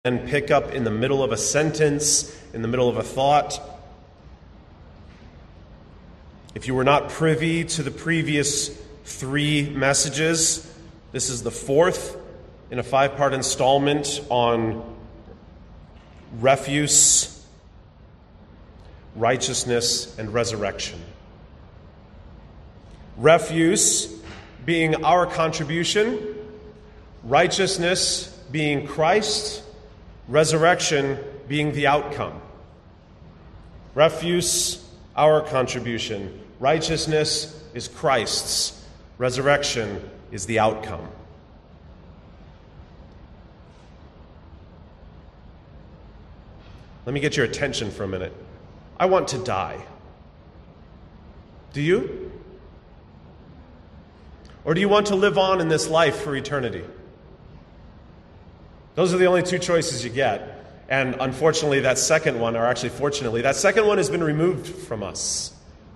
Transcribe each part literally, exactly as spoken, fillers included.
and pick up in the middle of a sentence, in the middle of a thought. If you were not privy to the previous three messages, this is the fourth in a five-part installment on refuse, righteousness, and resurrection. Refuse being our contribution, righteousness being Christ, resurrection being the outcome. Refuse, our contribution. Righteousness is Christ's. Resurrection is the outcome. Let me get your attention for a minute. I want to die. Do you? Or do you want to live on in this life for eternity? Those are the only two choices you get. And unfortunately, that second one, or actually fortunately, that second one has been removed from us.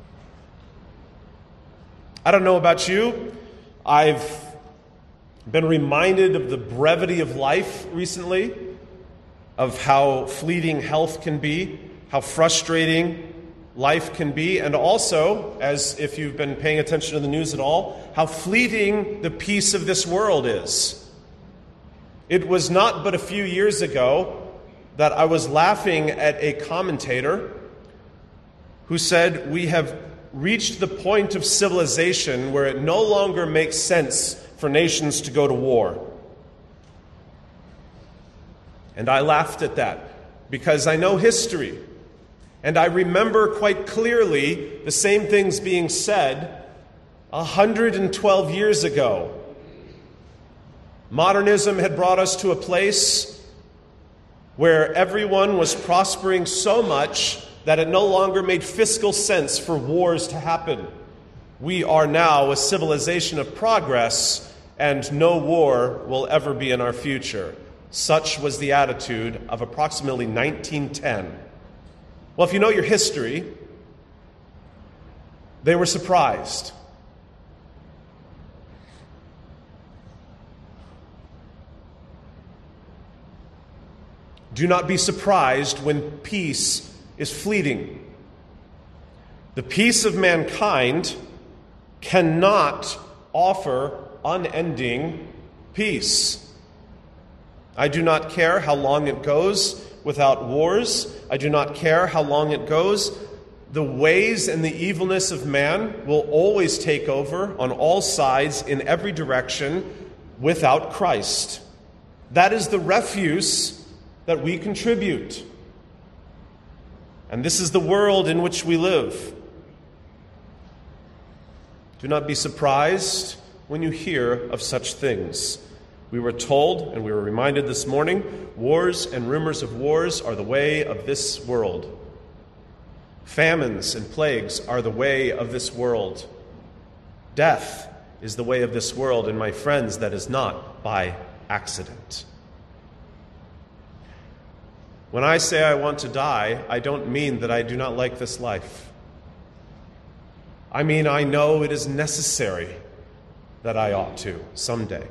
I don't know about you. I've been reminded of the brevity of life recently, of how fleeting health can be, how frustrating life can be, and also, as if you've been paying attention to the news at all, how fleeting the peace of this world is. It was not but a few years ago that I was laughing at a commentator who said, we have reached the point of civilization where it no longer makes sense for nations to go to war. And I laughed at that because I know history. And I remember quite clearly the same things being said one hundred twelve years ago. Modernism had brought us to a place where everyone was prospering so much that it no longer made fiscal sense for wars to happen. We are now a civilization of progress, and no war will ever be in our future. Such was the attitude of approximately nineteen ten. Well, if you know your history, they were surprised. Do not be surprised when peace is fleeting. The peace of mankind cannot offer unending peace. I do not care how long it goes without wars. I do not care how long it goes. The ways and the evilness of man will always take over on all sides in every direction without Christ. That is the refuse that we contribute. And this is the world in which we live. Do not be surprised when you hear of such things. We were told, and we were reminded this morning, wars and rumors of wars are the way of this world. Famines and plagues are the way of this world. Death is the way of this world, and my friends, that is not by accident. When I say I want to die, I don't mean that I do not like this life. I mean, I know it is necessary that I ought to someday.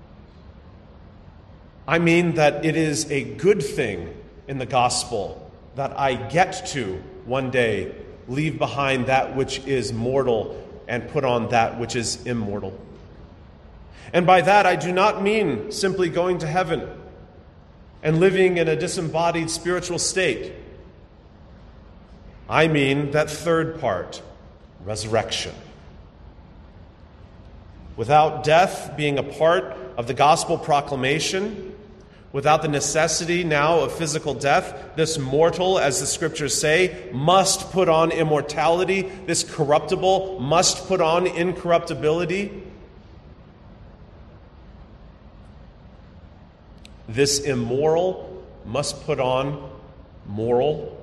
I mean that it is a good thing in the gospel that I get to one day leave behind that which is mortal and put on that which is immortal. And by that, I do not mean simply going to heaven and living in a disembodied spiritual state. I mean that third part, resurrection. Without death being a part of the gospel proclamation, without the necessity now of physical death, this mortal, as the scriptures say, must put on immortality. This corruptible must put on incorruptibility. This immoral must put on moral.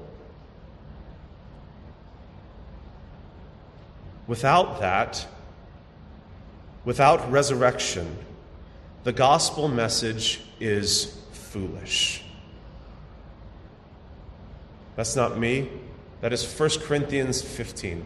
Without that, without resurrection, the gospel message is foolish. That's not me. That is First Corinthians fifteen.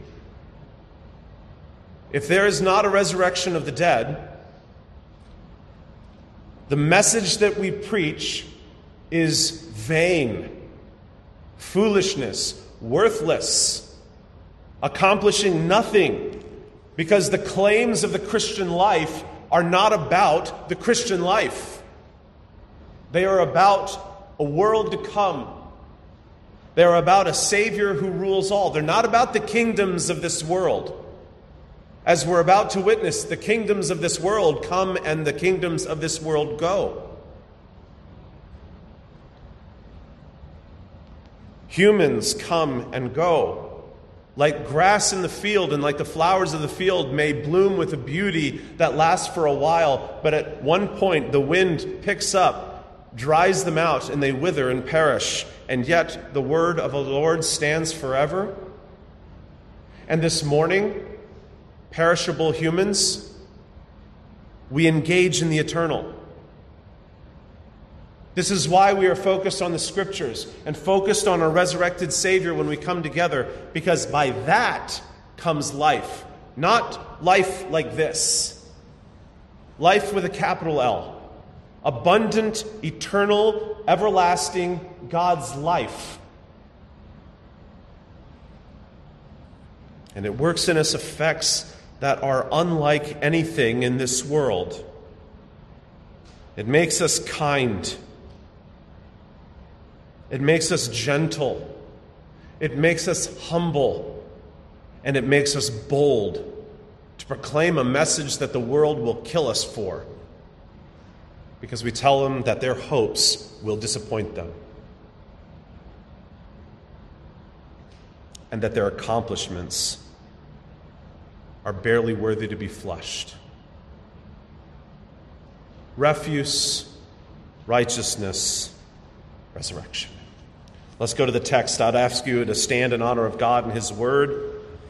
If there is not a resurrection of the dead, the message that we preach is vain, foolishness, worthless, accomplishing nothing, because the claims of the Christian life are not about the Christian life. They are about a world to come. They are about a Savior who rules all. They're not about the kingdoms of this world. As we're about to witness, the kingdoms of this world come and the kingdoms of this world go. Humans come and go. Like grass in the field and like the flowers of the field may bloom with a beauty that lasts for a while, but at one point the wind picks up, dries them out, and they wither and perish. And yet the word of the Lord stands forever. And this morning, perishable humans, we engage in the eternal. This is why we are focused on the Scriptures and focused on a resurrected Savior when we come together, because by that comes life. Not life like this. Life with a capital L. Abundant, eternal, everlasting God's life. And it works in us effects that are unlike anything in this world. It makes us kind. It makes us gentle. It makes us humble. And it makes us bold to proclaim a message that the world will kill us for, because we tell them that their hopes will disappoint them and that their accomplishments are barely worthy to be flushed. Refuse, righteousness, resurrection. Let's go to the text. I'd ask you to stand in honor of God and His Word.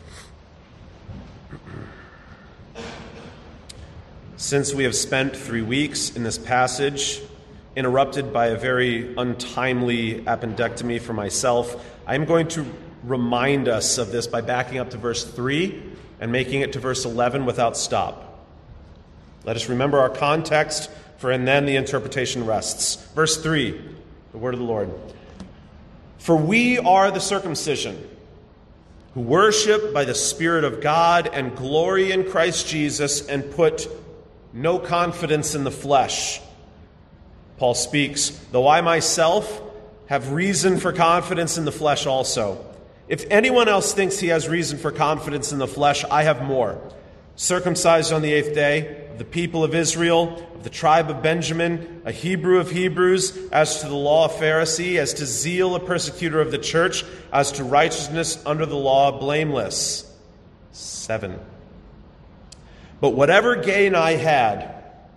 Since we have spent three weeks in this passage, interrupted by a very untimely appendectomy for myself, I'm going to remind us of this by backing up to verse three and making it to verse eleven without stop. Let us remember our context, for and then the interpretation rests. Verse three, the word of the Lord. For we are the circumcision, who worship by the Spirit of God and glory in Christ Jesus and put no confidence in the flesh. Paul speaks, though I myself have reason for confidence in the flesh also. If anyone else thinks he has reason for confidence in the flesh, I have more. Circumcised on the eighth day, of the people of Israel, of the tribe of Benjamin, a Hebrew of Hebrews, as to the law, a Pharisee, as to zeal, a persecutor of the church, as to righteousness under the law, blameless. Seven. But whatever gain I had,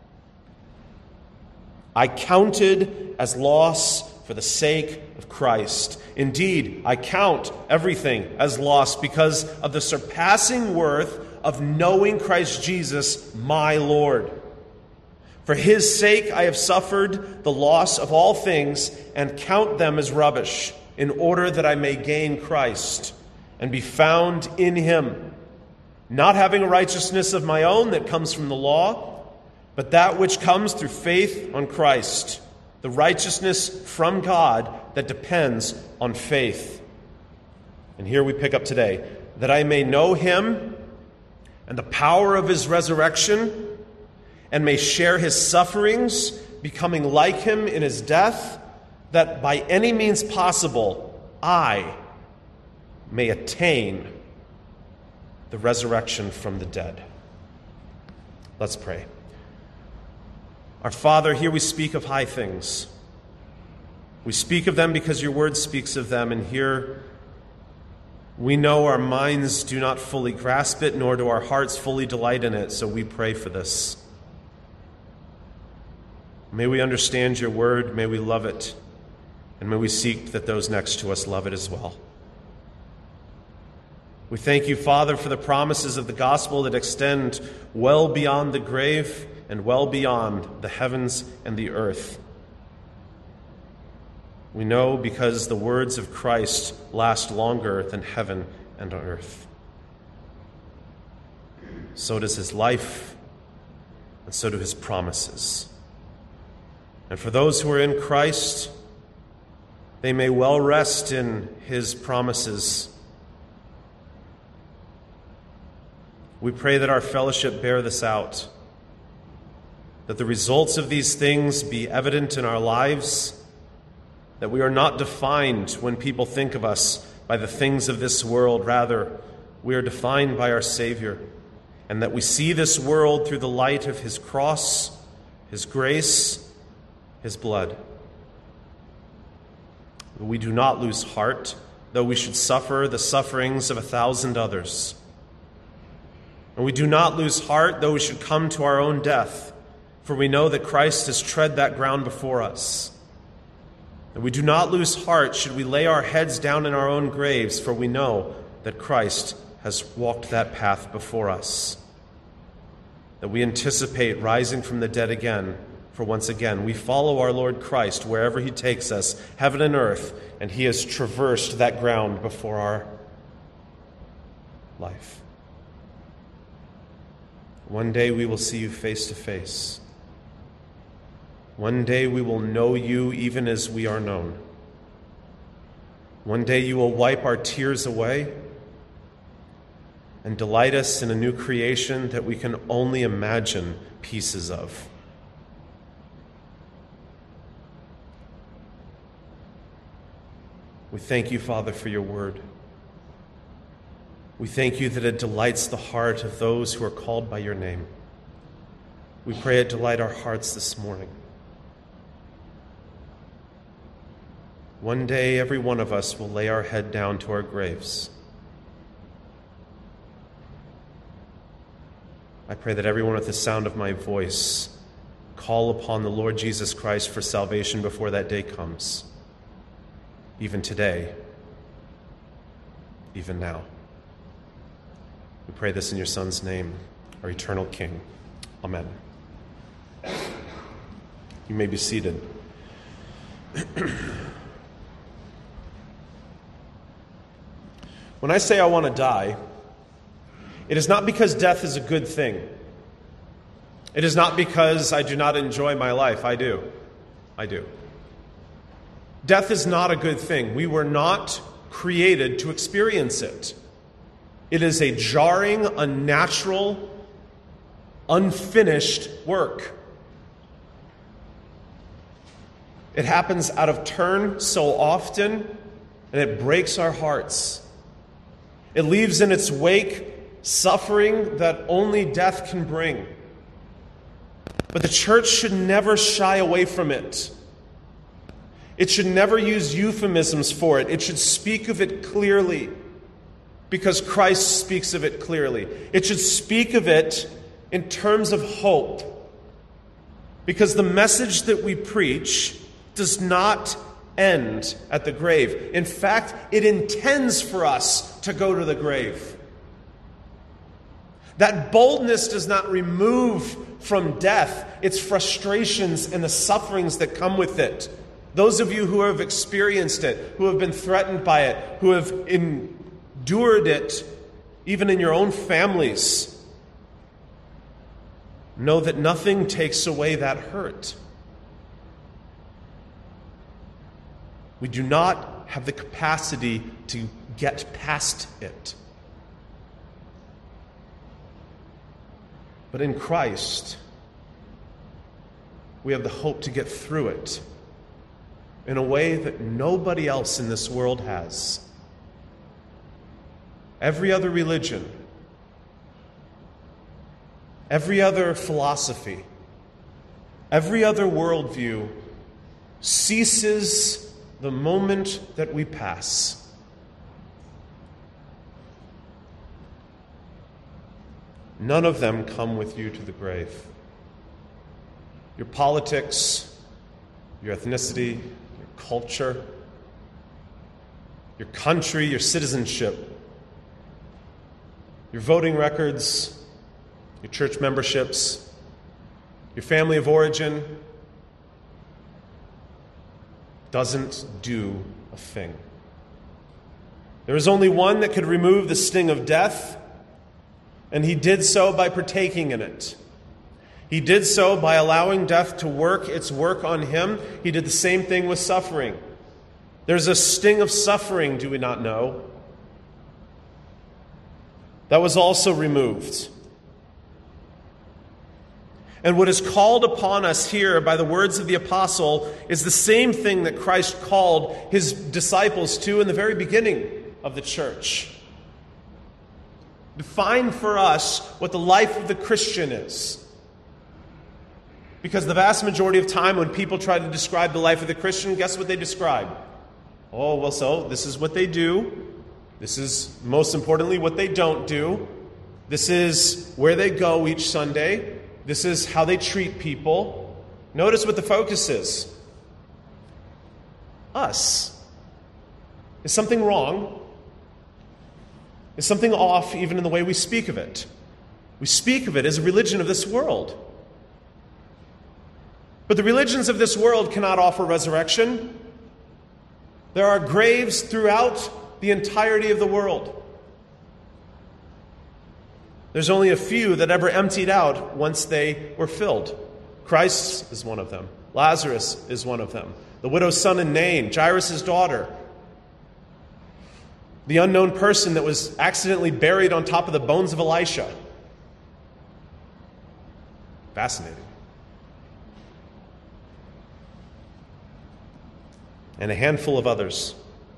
I counted as loss for the sake of Christ. Indeed, I count everything as loss because of the surpassing worth of knowing Christ Jesus, my Lord. For His sake I have suffered the loss of all things and count them as rubbish, in order that I may gain Christ and be found in Him, not having a righteousness of my own that comes from the law, but that which comes through faith on Christ, the righteousness from God that depends on faith. And here we pick up today, that I may know Him and the power of His resurrection, and may share His sufferings, becoming like Him in His death, that by any means possible I may attain the resurrection from the dead. Let's pray. Our Father, here we speak of high things. We speak of them because your word speaks of them, and here we know our minds do not fully grasp it, nor do our hearts fully delight in it, so we pray for this. May we understand your word, may we love it, and may we seek that those next to us love it as well. We thank you, Father, for the promises of the gospel that extend well beyond the grave and well beyond the heavens and the earth. We know because the words of Christ last longer than heaven and earth. So does His life, and so do His promises. And for those who are in Christ, they may well rest in his promises. We pray that our fellowship bear this out, that the results of these things be evident in our lives, that we are not defined when people think of us by the things of this world. Rather, we are defined by our Savior, and that we see this world through the light of his cross, his grace, his blood. We do not lose heart, though we should suffer the sufferings of a thousand others. And we do not lose heart, though we should come to our own death, for we know that Christ has tread that ground before us. And we do not lose heart should we lay our heads down in our own graves, for we know that Christ has walked that path before us. That we anticipate rising from the dead again, for once again we follow our Lord Christ wherever he takes us, heaven and earth, and he has traversed that ground before our life. One day we will see you face to face. One day we will know you even as we are known. One day you will wipe our tears away and delight us in a new creation that we can only imagine pieces of. We thank you, Father, for your word. We thank you that it delights the heart of those who are called by your name. We pray it delight our hearts this morning. One day, every one of us will lay our head down to our graves. I pray that everyone at the sound of my voice call upon the Lord Jesus Christ for salvation before that day comes, even today, even now. We pray this in your Son's name, our eternal King. Amen. You may be seated. When I say I want to die, it is not because death is a good thing. It is not because I do not enjoy my life. I do. I do. Death is not a good thing. We were not created to experience it. It is a jarring, unnatural, unfinished work. It happens out of turn so often, and it breaks our hearts. It leaves in its wake suffering that only death can bring. But the church should never shy away from it. It should never use euphemisms for it. It should speak of it clearly, because Christ speaks of it clearly. It should speak of it in terms of hope, because the message that we preach does not end at the grave. In fact, it intends for us to go to the grave. That boldness does not remove from death its frustrations and the sufferings that come with it. Those of you who have experienced it, who have been threatened by it, who have endured it, even in your own families, know that nothing takes away that hurt. We do not have the capacity to get past it. But in Christ, we have the hope to get through it in a way that nobody else in this world has. Every other religion, every other philosophy, every other worldview ceases the moment that we pass. None of them come with you to the grave. Your politics, your ethnicity, your culture, your country, your citizenship, your voting records, your church memberships, your family of origin, doesn't do a thing. There is only one that could remove the sting of death, and he did so by partaking in it. He did so by allowing death to work its work on him. He did the same thing with suffering. There's a sting of suffering, do we not know? That was also removed. And what is called upon us here by the words of the apostle is the same thing that Christ called his disciples to in the very beginning of the church. Define for us what the life of the Christian is. Because the vast majority of time when people try to describe the life of the Christian, guess what they describe? Oh, well, so this is what they do. This is, most importantly, what they don't do. This is where they go each Sunday. This is how they treat people. Notice what the focus is. Us. Is something wrong? Is something off even in the way we speak of it? We speak of it as a religion of this world. But the religions of this world cannot offer resurrection. There are graves throughout the entirety of the world. There's only a few that ever emptied out once they were filled. Christ is one of them. Lazarus is one of them. The widow's son in Nain, Jairus' daughter. The unknown person that was accidentally buried on top of the bones of Elisha. Fascinating. And a handful of others.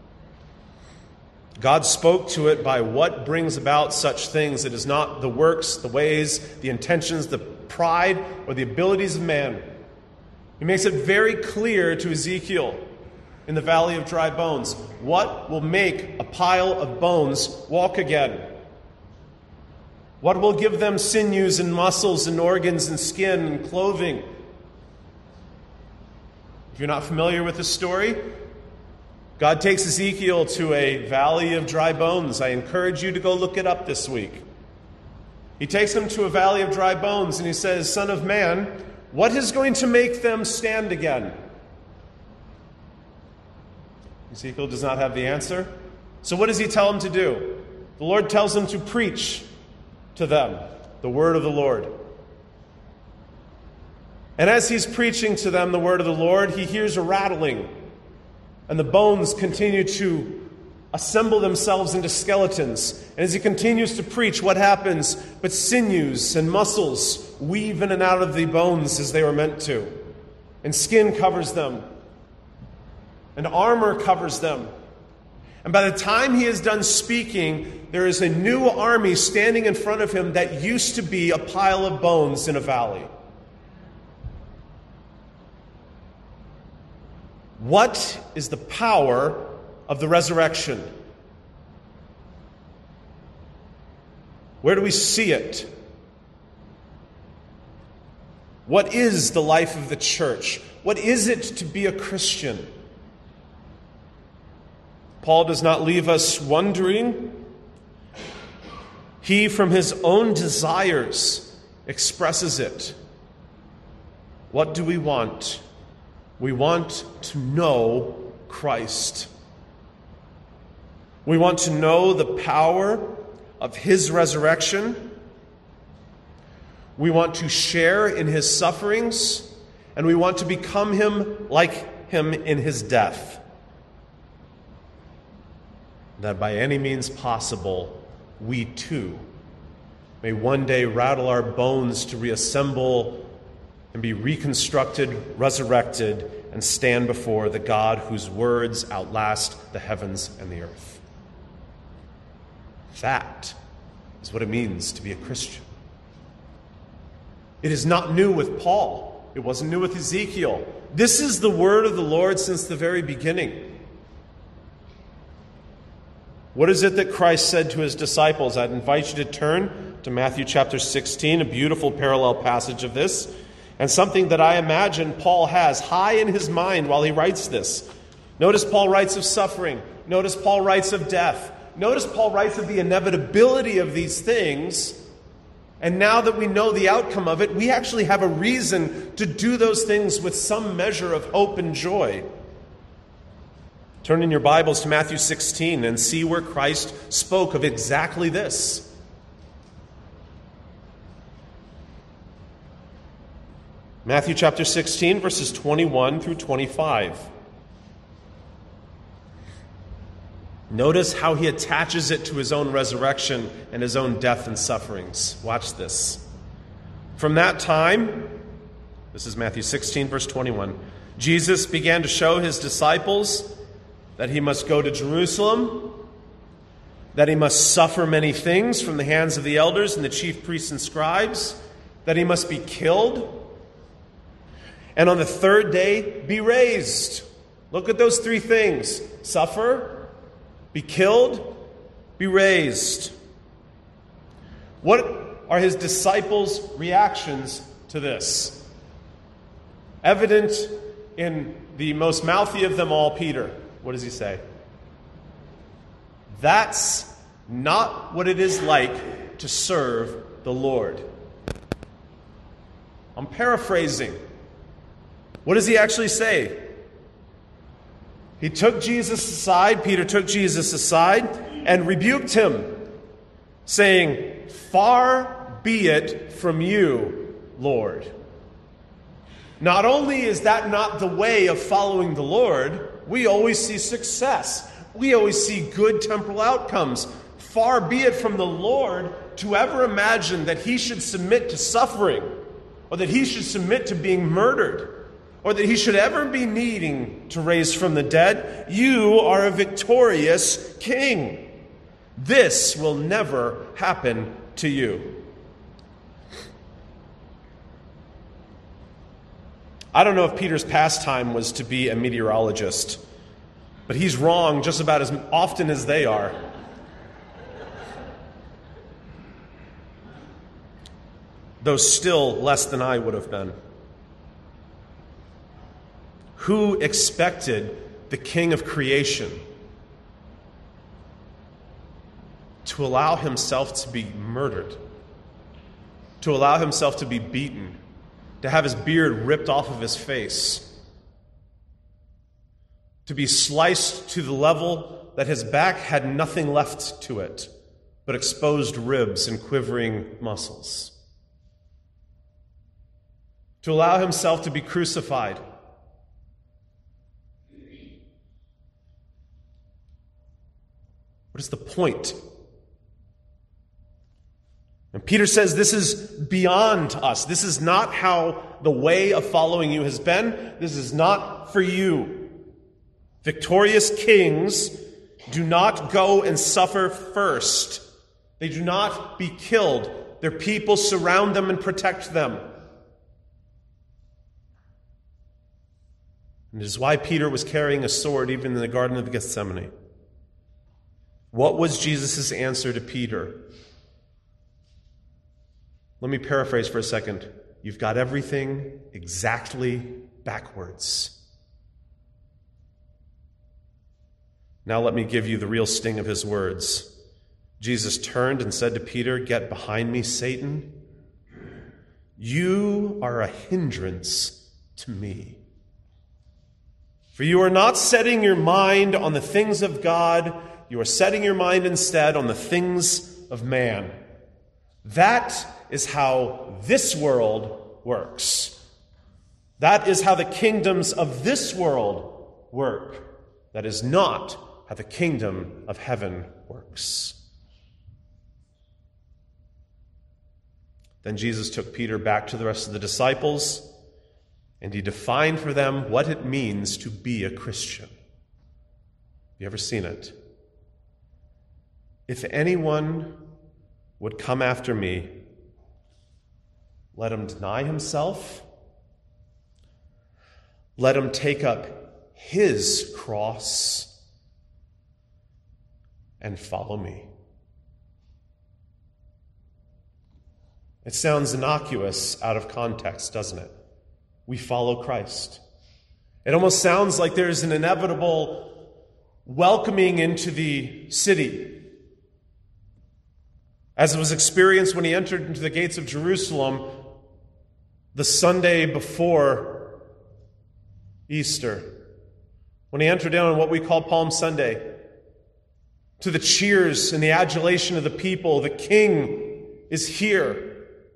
God spoke to it by what brings about such things. It is not the works, the ways, the intentions, the pride, or the abilities of man. He makes it very clear to Ezekiel in the valley of dry bones. What will make a pile of bones walk again? What will give them sinews and muscles and organs and skin and clothing? If you're not familiar with this story, God takes Ezekiel to a valley of dry bones. I encourage you to go look it up this week. He takes him to a valley of dry bones and he says, "Son of man, what is going to make them stand again?" Ezekiel does not have the answer. So what does he tell him to do? The Lord tells him to preach to them the word of the Lord. And as he's preaching to them the word of the Lord, he hears a rattling. And the bones continue to assemble themselves into skeletons. And as he continues to preach, what happens? But sinews and muscles weave in and out of the bones as they were meant to. And skin covers them. And armor covers them. And by the time he is done speaking, there is a new army standing in front of him that used to be a pile of bones in a valley. What is the power of the resurrection? Where do we see it? What is the life of the church? What is it to be a Christian? Paul does not leave us wondering. He, from his own desires, expresses it. What do we want? We want to know Christ. We want to know the power of his resurrection. We want to share in his sufferings, and we want to become him like him in his death. That by any means possible, we too may one day rattle our bones to reassemble and be reconstructed, resurrected, and stand before the God whose words outlast the heavens and the earth. That is what it means to be a Christian. It is not new with Paul. It wasn't new with Ezekiel. This is the word of the Lord since the very beginning. What is it that Christ said to his disciples? I'd invite you to turn to Matthew chapter sixteen, a beautiful parallel passage of this, and something that I imagine Paul has high in his mind while he writes this. Notice Paul writes of suffering. Notice Paul writes of death. Notice Paul writes of the inevitability of these things. And now that we know the outcome of it, we actually have a reason to do those things with some measure of hope and joy. Turn in your Bibles to Matthew sixteen and see where Christ spoke of exactly this. Matthew chapter sixteen, verses twenty-one through twenty-five. Notice how he attaches it to his own resurrection and his own death and sufferings. Watch this. From that time, this is Matthew sixteen, verse twenty-one, Jesus began to show his disciples that he must go to Jerusalem, that he must suffer many things from the hands of the elders and the chief priests and scribes, that he must be killed, and on the third day be raised. Look at those three things. Suffer, be killed, be raised. What are his disciples' reactions to this? Evident in the most mouthy of them all, Peter. What does he say? That's not what it is like to serve the Lord. I'm paraphrasing. What does he actually say? He took Jesus aside, Peter took Jesus aside and rebuked him, saying, "Far be it from you, Lord." Not only is that not the way of following the Lord, we always see success. We always see good temporal outcomes. Far be it from the Lord to ever imagine that he should submit to suffering, or that he should submit to being murdered, or that he should ever be needing to raise from the dead. You are a victorious king. This will never happen to you. I don't know if Peter's pastime was to be a meteorologist, but he's wrong just about as often as they are. Though still less than I would have been. Who expected the King of creation to allow himself to be murdered, to allow himself to be beaten, to have his beard ripped off of his face, to be sliced to the level that his back had nothing left to it but exposed ribs and quivering muscles, to allow himself to be crucified, what is the point? And Peter says this is beyond us. This is not how the way of following you has been. This is not for you. Victorious kings do not go and suffer first. They do not be killed. Their people surround them and protect them. And it is why Peter was carrying a sword even in the Garden of Gethsemane. What was Jesus' answer to Peter? Let me paraphrase for a second. You've got everything exactly backwards. Now let me give you the real sting of his words. Jesus turned and said to Peter, "Get behind me, Satan. You are a hindrance to me. For you are not setting your mind on the things of God. You are setting your mind instead on the things of man." That is how this world works. That is how the kingdoms of this world work. That is not how the kingdom of heaven works. Then Jesus took Peter back to the rest of the disciples, and he defined for them what it means to be a Christian. Have you ever seen it? If anyone would come after me, let him deny himself. Let him take up his cross and follow me. It sounds innocuous out of context, doesn't it? We follow Christ. It almost sounds like there's an inevitable welcoming into the city, as it was experienced when he entered into the gates of Jerusalem the Sunday before Easter, when he entered in on what we call Palm Sunday, to the cheers and the adulation of the people. The King is here.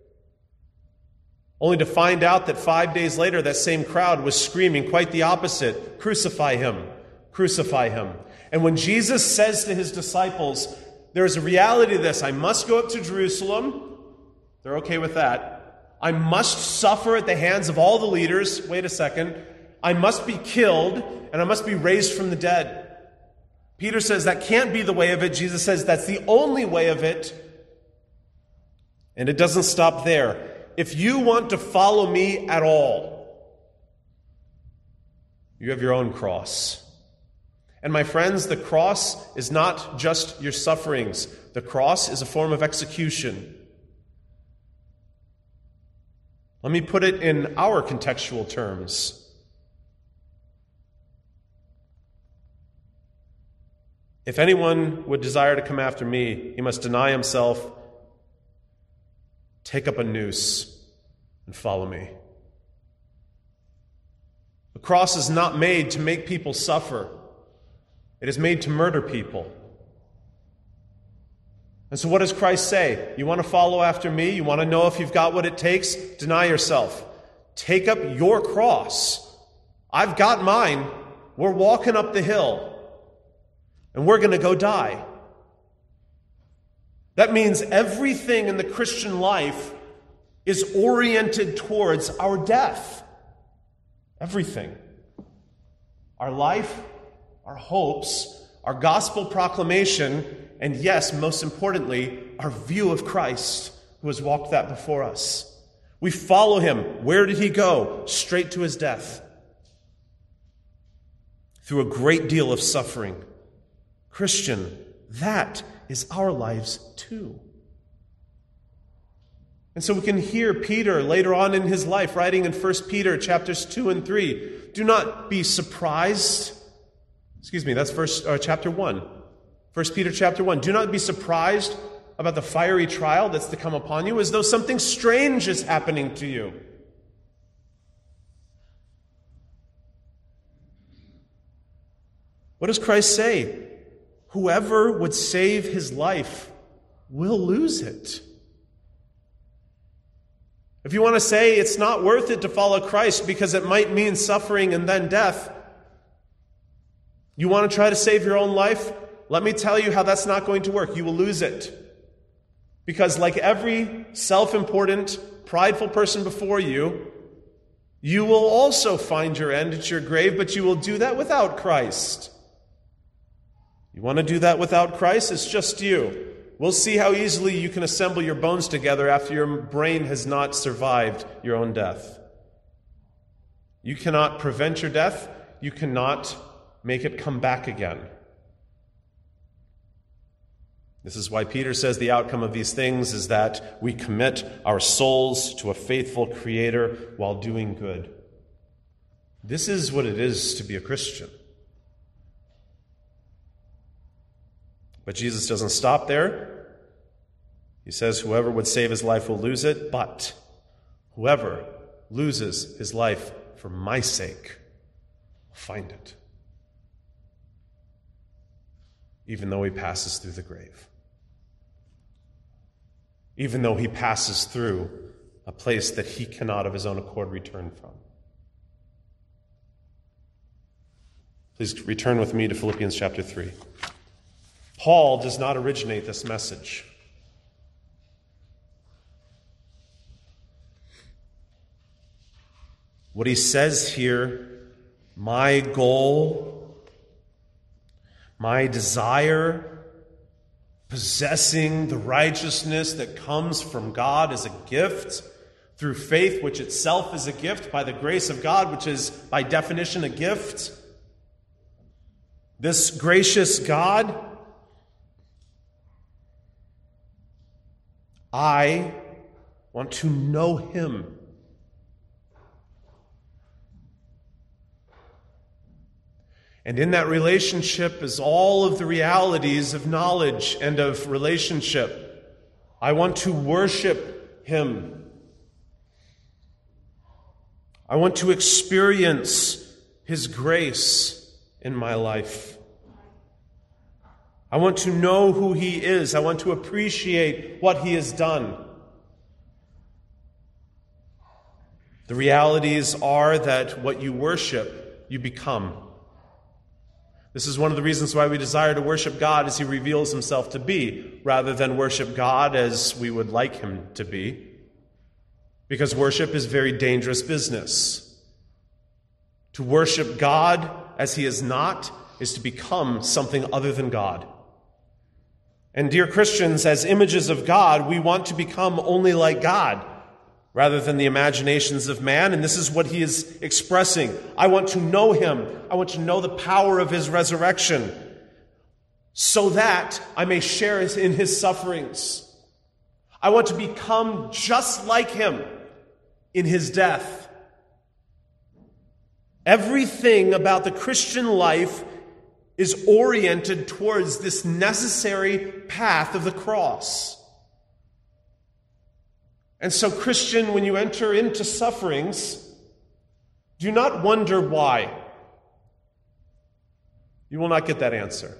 Only to find out that five days later, that same crowd was screaming quite the opposite. "Crucify him! crucify him. And when Jesus says to his disciples, there's a reality to this, I must go up to Jerusalem, they're okay with that. I must suffer at the hands of all the leaders, wait a second, I must be killed, and I must be raised from the dead. Peter says that can't be the way of it. Jesus says that's the only way of it. And it doesn't stop there. If you want to follow me at all, you have your own cross. And my friends, the cross is not just your sufferings. The cross is a form of execution. Let me put it in our contextual terms. If anyone would desire to come after me, he must deny himself, take up a noose, and follow me. The cross is not made to make people suffer. It is made to murder people. And so what does Christ say? You want to follow after me? You want to know if you've got what it takes? Deny yourself. Take up your cross. I've got mine. We're walking up the hill. And we're going to go die. That means everything in the Christian life is oriented towards our death. Everything. Our life, our hopes, our gospel proclamation, and yes, most importantly, our view of Christ, who has walked that before us. We follow him. Where did he go? Straight to his death. Through a great deal of suffering. Christian, that is our lives too. And so we can hear Peter later on in his life writing in First Peter chapters two and three. Do not be surprised. Excuse me, that's verse, uh, chapter one. First Peter chapter one. Do not be surprised about the fiery trial that's to come upon you as though something strange is happening to you. What does Christ say? Whoever would save his life will lose it. If you want to say it's not worth it to follow Christ because it might mean suffering and then death, you want to try to save your own life? Let me tell you how that's not going to work. You will lose it. Because like every self-important, prideful person before you, you will also find your end at your grave, but you will do that without Christ. You want to do that without Christ? It's just you. We'll see how easily you can assemble your bones together after your brain has not survived your own death. You cannot prevent your death. You cannot make it come back again. This is why Peter says the outcome of these things is that we commit our souls to a faithful Creator while doing good. This is what it is to be a Christian. But Jesus doesn't stop there. He says, whoever would save his life will lose it, but whoever loses his life for my sake will find it, even though he passes through the grave, even though he passes through a place that he cannot of his own accord return from. Please return with me to Philippians chapter three. Paul does not originate this message. What he says here, my goal, my desire, possessing the righteousness that comes from God as a gift, through faith, which itself is a gift, by the grace of God, which is by definition a gift. This gracious God, I want to know him. And in that relationship is all of the realities of knowledge and of relationship. I want to worship him. I want to experience his grace in my life. I want to know who he is. I want to appreciate what he has done. The realities are that what you worship, you become. This is one of the reasons why we desire to worship God as he reveals himself to be, rather than worship God as we would like him to be. Because worship is very dangerous business. To worship God as he is not is to become something other than God. And dear Christians, as images of God, we want to become only like God, rather than the imaginations of man. And this is what he is expressing. I want to know him. I want to know the power of his resurrection, so that I may share in his sufferings. I want to become just like him in his death. Everything about the Christian life is oriented towards this necessary path of the cross. And so, Christian, when you enter into sufferings, do not wonder why. You will not get that answer.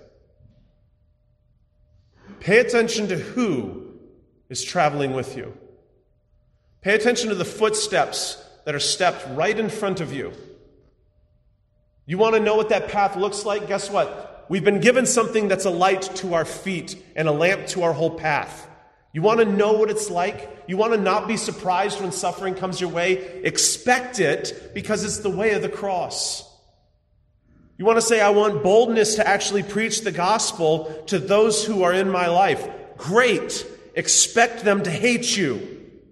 Pay attention to who is traveling with you. Pay attention to the footsteps that are stepped right in front of you. You want to know what that path looks like? Guess what? We've been given something that's a light to our feet and a lamp to our whole path. You want to know what it's like? You want to not be surprised when suffering comes your way? Expect it, because it's the way of the cross. You want to say, I want boldness to actually preach the gospel to those who are in my life. Great. Expect them to hate you.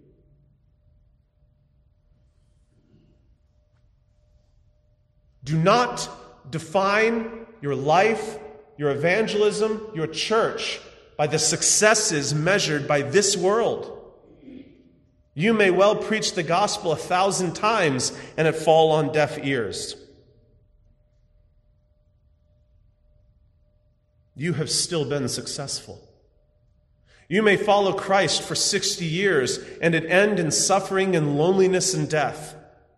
Do not define your life, your evangelism, your church by the successes measured by this world. You may well preach the gospel a thousand times and it fall on deaf ears. You have still been successful. You may follow Christ for sixty years and it end in suffering and loneliness and death.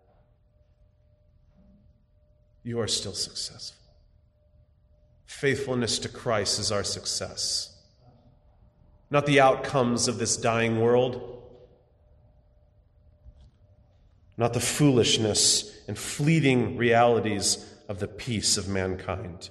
You are still successful. Faithfulness to Christ is our success, not the outcomes of this dying world, not the foolishness and fleeting realities of the peace of mankind.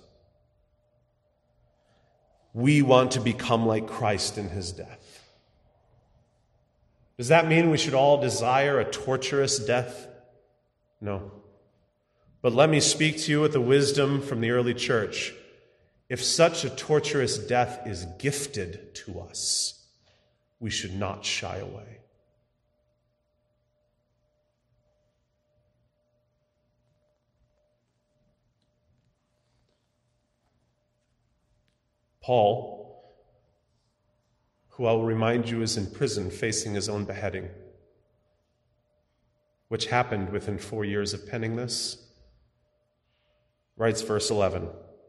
We want to become like Christ in his death. Does that mean we should all desire a torturous death? No. But let me speak to you with the wisdom from the early church. If such a torturous death is gifted to us, we should not shy away. Paul, who I will remind you is in prison facing his own beheading, which happened within four years of penning this, writes verse eleven,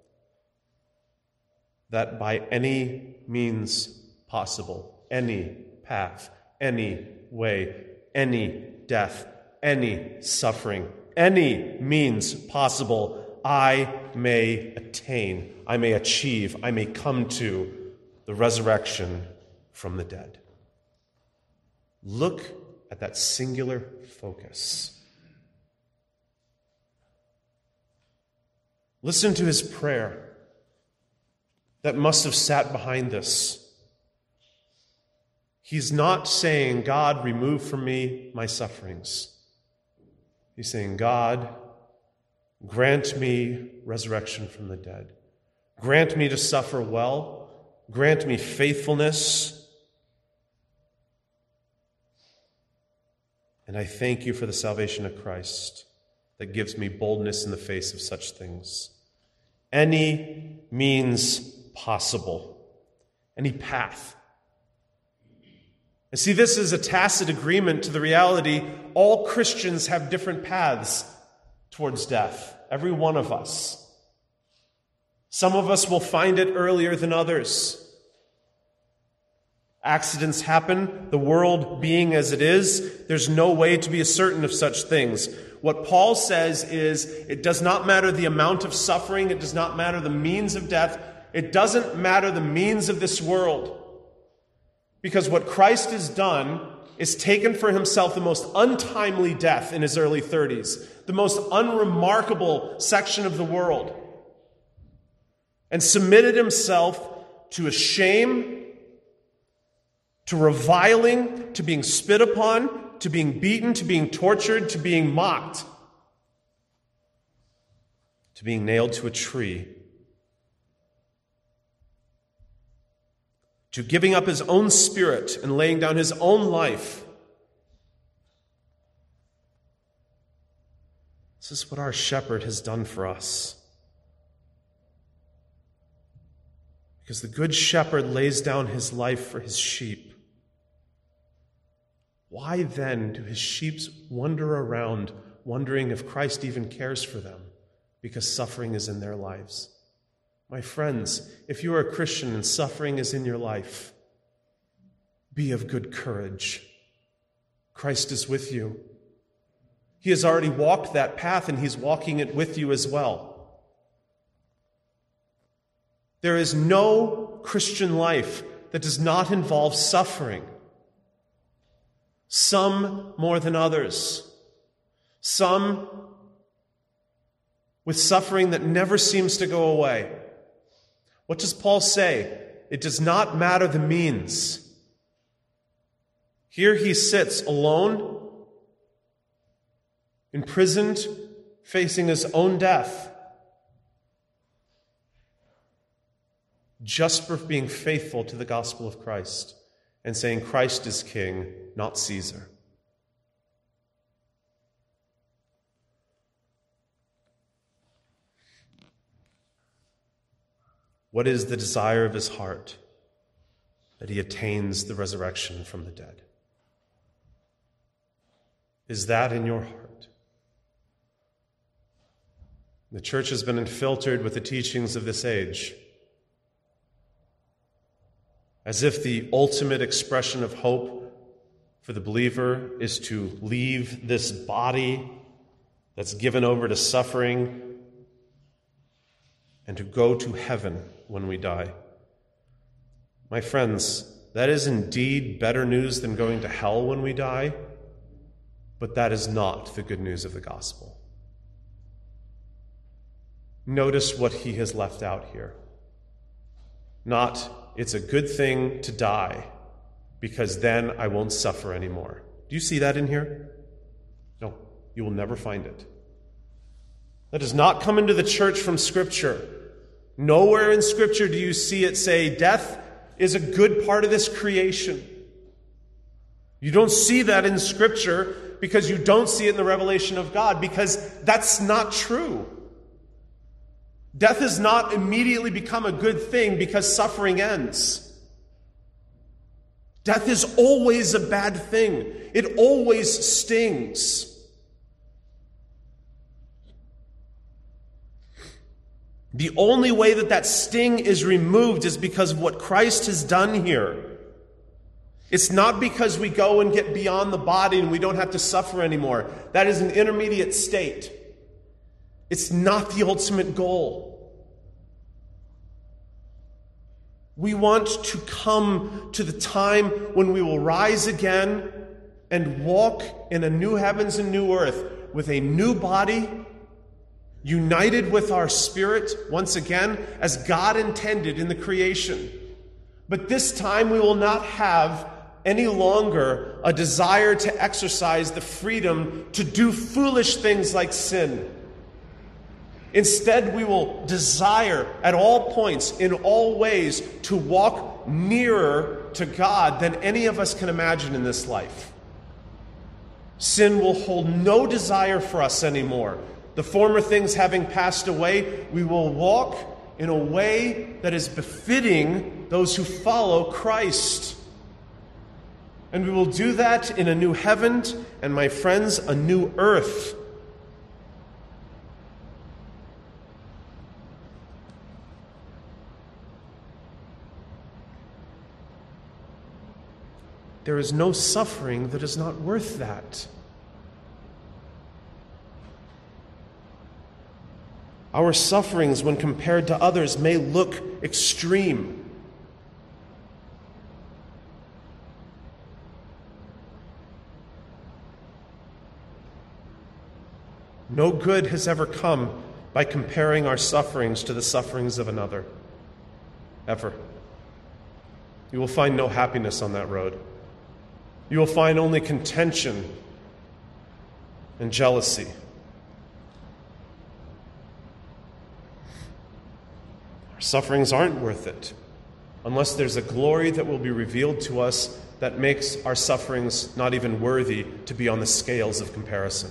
that by any means possible, any path, any way, any death, any suffering, any means possible, I may attain, I may achieve, I may come to the resurrection from the dead. Look at that singular focus. Listen to his prayer that must have sat behind this. He's not saying, God, remove from me my sufferings. He's saying, God, grant me resurrection from the dead. Grant me to suffer well. Grant me faithfulness. And I thank you for the salvation of Christ that gives me boldness in the face of such things. Any means possible. Any path. And see, this is a tacit agreement to the reality all Christians have different paths towards death. Every one of us. Some of us will find it earlier than others. Accidents happen, the world being as it is, there's no way to be certain of such things. What Paul says is, it does not matter the amount of suffering, it does not matter the means of death, it doesn't matter the means of this world. Because what Christ has done is taken for himself the most untimely death in his early thirties, the most unremarkable section of the world. and submitted himself to a shame, to reviling, to being spit upon, to being beaten, to being tortured, to being mocked, to being nailed to a tree, to giving up his own spirit and laying down his own life. This is what our shepherd has done for us. Because the good shepherd lays down his life for his sheep. Why then do his sheep wander around wondering if Christ even cares for them because suffering is in their lives? My friends, if you are a Christian and suffering is in your life, be of good courage. Christ is with you. He has already walked that path, and he's walking it with you as well. There is no Christian life that does not involve suffering. Some more than others. Some with suffering that never seems to go away. What does Paul say? It does not matter the means. Here he sits alone, imprisoned, facing his own death, just for being faithful to the gospel of Christ and saying Christ is king, not Caesar. What is the desire of his heart? That he attains the resurrection from the dead. Is that in your heart? The church has been infiltrated with the teachings of this age, as if the ultimate expression of hope for the believer is to leave this body that's given over to suffering and to go to heaven when we die. My friends, that is indeed better news than going to hell when we die, but that is not the good news of the gospel. Notice what he has left out here. Not, it's a good thing to die, because then I won't suffer anymore. Do you see that in here? No, you will never find it. That does not come into the church from Scripture. Nowhere in Scripture do you see it say death is a good part of this creation. You don't see that in Scripture because you don't see it in the revelation of God, because that's not true. Death has not immediately become a good thing because suffering ends. Death is always a bad thing. It always stings. The only way that that sting is removed is because of what Christ has done here. It's not because we go and get beyond the body and we don't have to suffer anymore. That is an intermediate state. It's not the ultimate goal. We want to come to the time when we will rise again and walk in a new heavens and new earth with a new body, united with our spirit once again as God intended in the creation. But this time we will not have any longer a desire to exercise the freedom to do foolish things like sin. Instead, we will desire at all points, in all ways, to walk nearer to God than any of us can imagine in this life. Sin will hold no desire for us anymore. The former things having passed away, we will walk in a way that is befitting those who follow Christ. And we will do that in a new heaven and, my friends, a new earth. There is no suffering that is not worth that. Our sufferings, when compared to others, may look extreme. No good has ever come by comparing our sufferings to the sufferings of another. ever. You will find no happiness on that road. You will find only contention and jealousy. Our sufferings aren't worth it unless there's a glory that will be revealed to us that makes our sufferings not even worthy to be on the scales of comparison.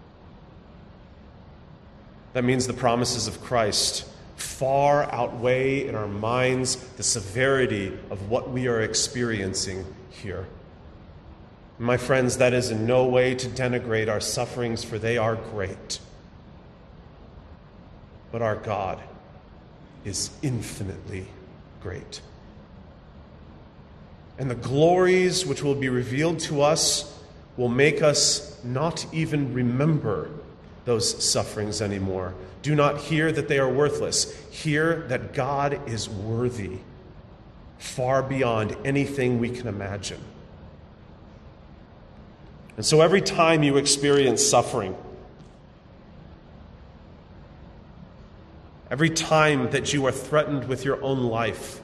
That means the promises of Christ far outweigh in our minds the severity of what we are experiencing here. My friends, that is in no way to denigrate our sufferings, for they are great. But our God is infinitely great. And the glories which will be revealed to us will make us not even remember those sufferings anymore. Do not hear that they are worthless. Hear that God is worthy, far beyond anything we can imagine. And so every time you experience suffering, every time that you are threatened with your own life,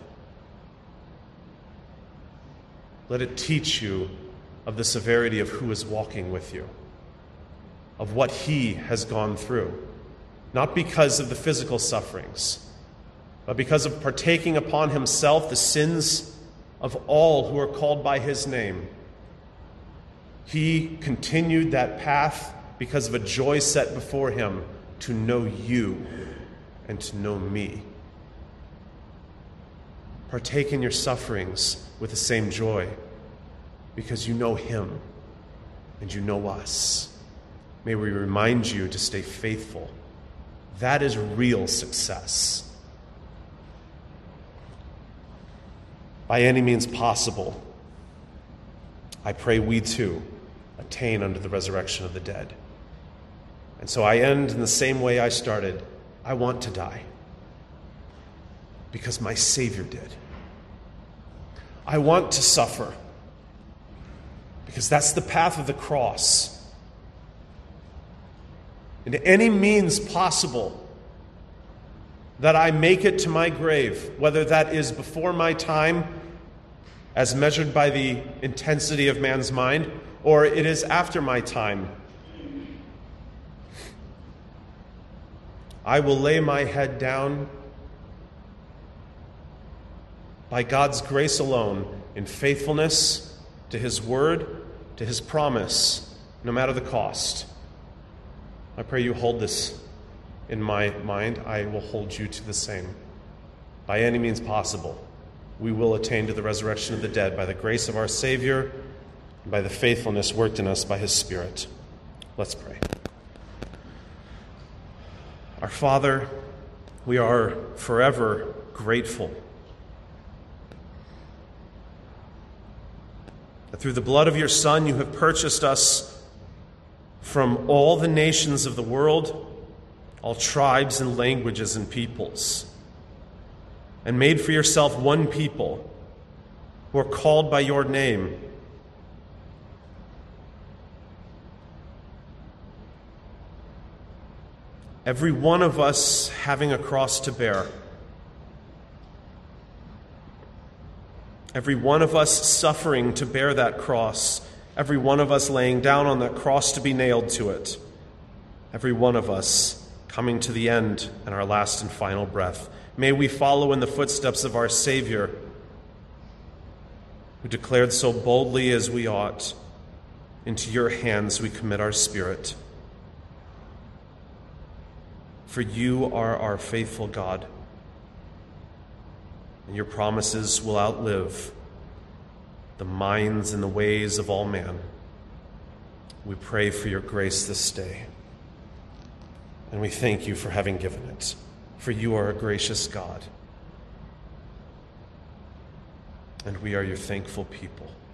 let it teach you of the severity of who is walking with you, of what he has gone through, not because of the physical sufferings, but because of partaking upon himself the sins of all who are called by his name. He continued that path because of a joy set before him to know you and to know me. Partake in your sufferings with the same joy because you know him and you know us. May we remind you to stay faithful. That is real success. By any means possible, I pray we too attain unto the resurrection of the dead. And so I end in the same way I started. I want to die because my Savior did. I want to suffer because that's the path of the cross. And any means possible that I make it to my grave, whether that is before my time, as measured by the intensity of man's mind, or it is after my time, I will lay my head down by God's grace alone in faithfulness to his word, to his promise, no matter the cost. I pray you hold this in my mind. I will hold you to the same. By any means possible, we will attain to the resurrection of the dead by the grace of our Savior and by the faithfulness worked in us by his Spirit. Let's pray. Our Father, we are forever grateful that through the blood of your Son you have purchased us from all the nations of the world, all tribes and languages and peoples, and made for yourself one people who are called by your name. Every one of us having a cross to bear. Every one of us suffering to bear that cross. Every one of us laying down on that cross to be nailed to it. Every one of us coming to the end and our last and final breath. May we follow in the footsteps of our Savior, who declared so boldly as we ought, into your hands we commit our spirit. For you are our faithful God, and your promises will outlive the minds and the ways of all man. We pray for your grace this day, and we thank you for having given it, for you are a gracious God, and we are your thankful people.